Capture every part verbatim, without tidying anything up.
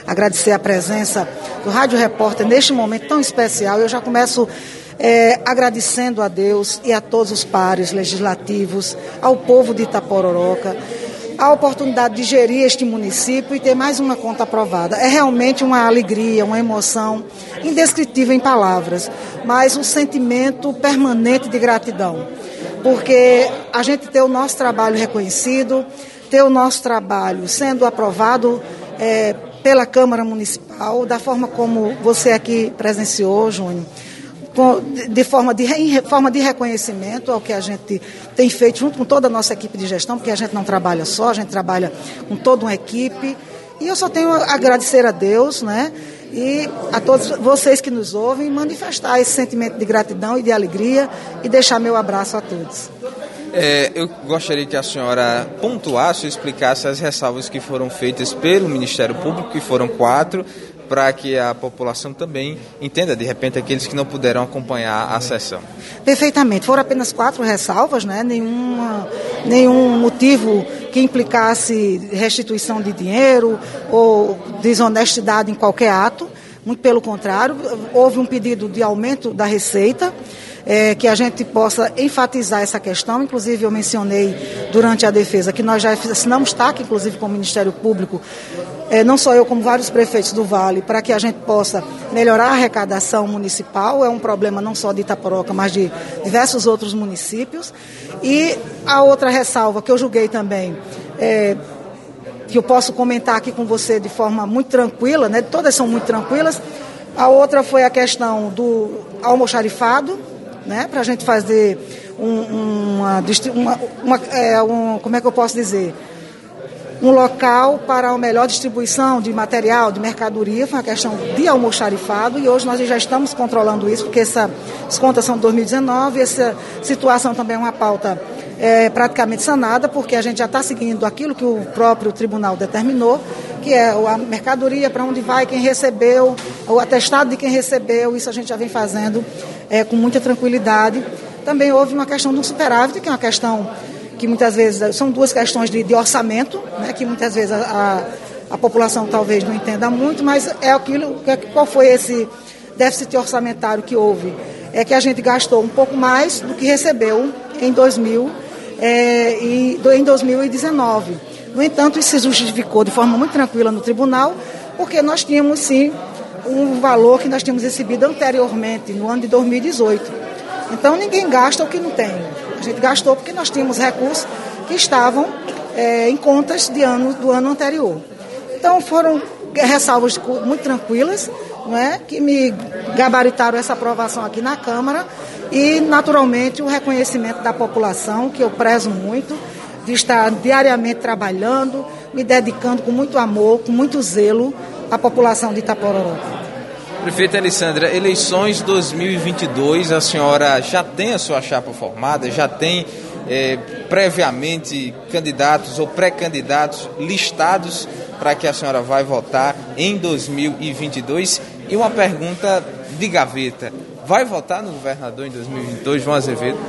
agradecer a presença do Rádio Repórter neste momento tão especial. Eu já começo é, agradecendo a Deus e a todos os pares legislativos, ao povo de Itapororoca, a oportunidade de gerir este município e ter mais uma conta aprovada. É realmente uma alegria, uma emoção indescritível em palavras, mas um sentimento permanente de gratidão, porque a gente ter o nosso trabalho reconhecido, ter o nosso trabalho sendo aprovado é, pela Câmara Municipal, da forma como você aqui presenciou, Júnior, de forma de, em forma de reconhecimento ao que a gente tem feito junto com toda a nossa equipe de gestão, porque a gente não trabalha só, a gente trabalha com toda uma equipe. E eu só tenho a agradecer a Deus, né, e a todos vocês que nos ouvem, manifestar esse sentimento de gratidão e de alegria e deixar meu abraço a todos. É, eu gostaria que a senhora pontuasse ou explicasse as ressalvas que foram feitas pelo Ministério Público, que foram quatro, para que a população também entenda, de repente, aqueles que não puderam acompanhar a sessão. Perfeitamente. Foram apenas quatro ressalvas, né? Nenhuma, nenhum motivo que implicasse restituição de dinheiro ou desonestidade em qualquer ato. Muito pelo contrário, houve um pedido de aumento da receita, é, que a gente possa enfatizar essa questão. Inclusive, eu mencionei durante a defesa que nós já assinamos T A C, inclusive com o Ministério Público, é, não só eu, como vários prefeitos do Vale, para que a gente possa melhorar a arrecadação municipal. É um problema não só de Itapororoca, mas de diversos outros municípios. E a outra ressalva que eu julguei também, é, que eu posso comentar aqui com você de forma muito tranquila, né? Todas são muito tranquilas. A outra foi a questão do almoxarifado, né? Para a gente fazer um, uma, uma, uma é, um, como é que eu posso dizer? Um local para a melhor distribuição de material, de mercadoria. Foi uma questão de almoxarifado e hoje nós já estamos controlando isso, porque essa, as contas são de dois mil e dezenove, essa situação também é uma pauta é, praticamente sanada, porque a gente já está seguindo aquilo que o próprio tribunal determinou, que é a mercadoria, para onde vai, quem recebeu, o atestado de quem recebeu. Isso a gente já vem fazendo é, com muita tranquilidade. Também houve uma questão do superávit, que é uma questão que muitas vezes são duas questões de, de orçamento, né, que muitas vezes a, a, a população talvez não entenda muito, mas é aquilo, qual foi esse déficit orçamentário que houve? É que a gente gastou um pouco mais do que recebeu em, dois mil, é, e, em dois mil e dezenove. No entanto, isso se justificou de forma muito tranquila no tribunal, porque nós tínhamos sim um valor que nós tínhamos recebido anteriormente, no ano de dois mil e dezoito. Então ninguém gasta o que não tem. A gente gastou porque nós tínhamos recursos que estavam é, em contas de ano, do ano anterior. Então foram ressalvas muito tranquilas, não é, que me gabaritaram essa aprovação aqui na Câmara e, naturalmente, o reconhecimento da população, que eu prezo muito, de estar diariamente trabalhando, me dedicando com muito amor, com muito zelo à população de Itapororoca. Prefeita Alessandra, eleições dois mil e vinte e dois, a senhora já tem a sua chapa formada, já tem é, previamente candidatos ou pré-candidatos listados para que a senhora vai votar em dois mil e vinte e dois? E uma pergunta de gaveta, vai votar no governador em dois mil e vinte e dois, João Azevedo?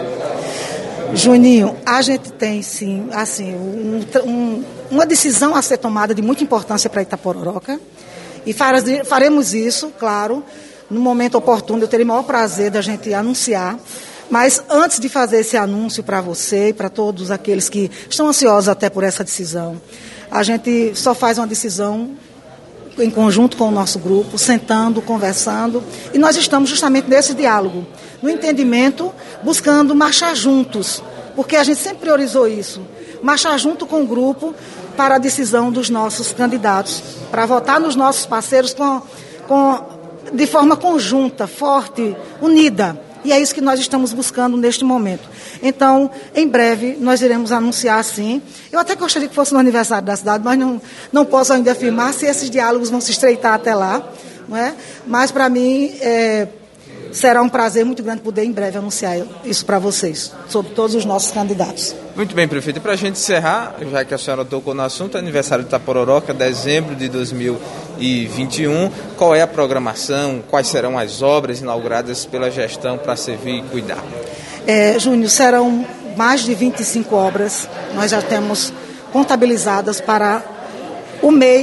Juninho, a gente tem sim, assim, um, um, uma decisão a ser tomada de muita importância para Itapororoca. E faremos isso, claro, no momento oportuno. Eu terei o maior prazer da gente anunciar. Mas antes de fazer esse anúncio para você e para todos aqueles que estão ansiosos até por essa decisão, a gente só faz uma decisão em conjunto com o nosso grupo, sentando, conversando. E nós estamos justamente nesse diálogo, no entendimento, buscando marchar juntos, porque a gente sempre priorizou isso, marchar junto com o grupo para a decisão dos nossos candidatos, para votar nos nossos parceiros com, com, de forma conjunta, forte, unida. E é isso que nós estamos buscando neste momento. Então, em breve, nós iremos anunciar, sim. Eu até gostaria que fosse no aniversário da cidade, mas não, não posso ainda afirmar se esses diálogos vão se estreitar até lá. Não é? Mas, para mim, é, será um prazer muito grande poder, em breve, anunciar isso para vocês, sobre todos os nossos candidatos. Muito bem, prefeita. Para a gente encerrar, já que a senhora tocou no assunto, aniversário de Itapororoca, dezembro de dois mil e vinte e um, qual é a programação, quais serão as obras inauguradas pela gestão para servir e cuidar? É, Júnior, serão mais de vinte e cinco obras, nós já temos contabilizadas para o mês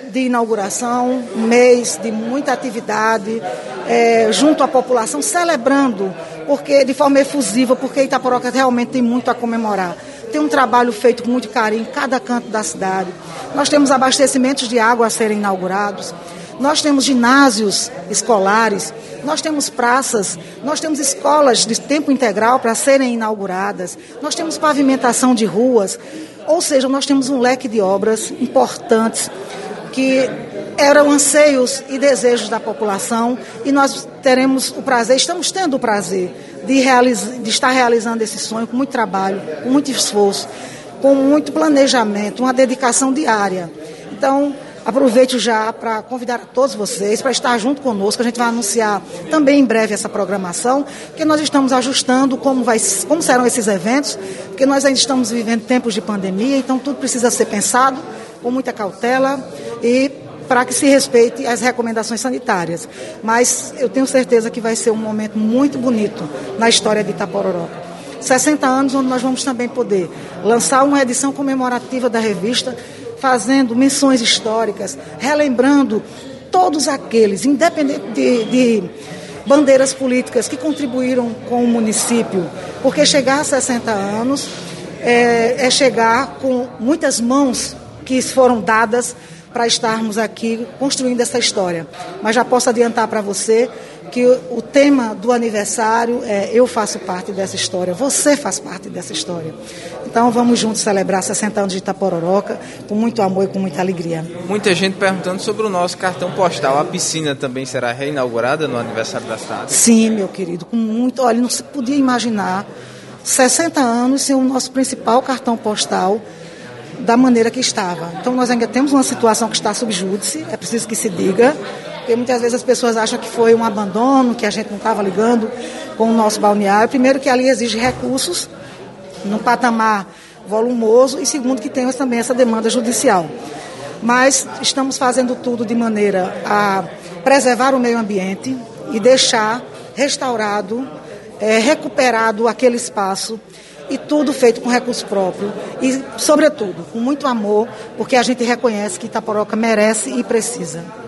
de inauguração, um mês de muita atividade, é, junto à população, celebrando, porque de forma efusiva, porque Itapororoca realmente tem muito a comemorar. Tem um trabalho feito com muito carinho em cada canto da cidade. Nós temos abastecimentos de água a serem inaugurados, nós temos ginásios escolares, nós temos praças, nós temos escolas de tempo integral para serem inauguradas, nós temos pavimentação de ruas, ou seja, nós temos um leque de obras importantes que eram anseios e desejos da população, e nós teremos o prazer, estamos tendo o prazer de, realiza, de estar realizando esse sonho com muito trabalho, com muito esforço, com muito planejamento, uma dedicação diária. Então, aproveito já para convidar a todos vocês para estar junto conosco. A gente vai anunciar também em breve essa programação, porque nós estamos ajustando como, vai, como serão esses eventos, porque nós ainda estamos vivendo tempos de pandemia, então tudo precisa ser pensado com muita cautela e para que se respeite as recomendações sanitárias. Mas eu tenho certeza que vai ser um momento muito bonito na história de Itapororoca. sessenta anos, onde nós vamos também poder lançar uma edição comemorativa da revista, fazendo menções históricas, relembrando todos aqueles, independente de, de bandeiras políticas, que contribuíram com o município, porque chegar a sessenta anos é, é chegar com muitas mãos que foram dadas para estarmos aqui construindo essa história. Mas já posso adiantar para você que o tema do aniversário é eu faço parte dessa história, você faz parte dessa história. Então vamos juntos celebrar sessenta anos de Itapororoca com muito amor e com muita alegria. Muita gente perguntando sobre o nosso cartão postal. A piscina também será reinaugurada no aniversário da cidade? Sim, meu querido, com muito. Olha, não se podia imaginar sessenta anos sem o nosso principal cartão postal da maneira que estava. Então nós ainda temos uma situação que está sob júdice, é preciso que se diga, porque muitas vezes as pessoas acham que foi um abandono, que a gente não estava ligando com o nosso balneário. Primeiro que ali exige recursos num patamar volumoso, e segundo que temos também essa demanda judicial. Mas estamos fazendo tudo de maneira a preservar o meio ambiente e deixar restaurado, é, recuperado aquele espaço, e tudo feito com recurso próprio e, sobretudo, com muito amor, porque a gente reconhece que Itapororoca merece e precisa.